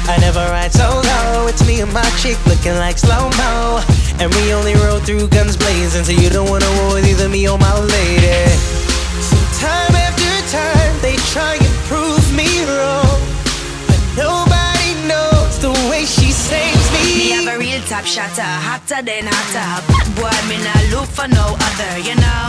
I never ride solo. It's me and my chick looking like slow-mo. And we only roll through guns blazing, so you don't wanna war with either me or my lady. So time after time they try and prove me wrong, but nobody knows the way she saves me. Me have a real top shotter, hotter than hotter. Bad boy, me not look for no other, you know.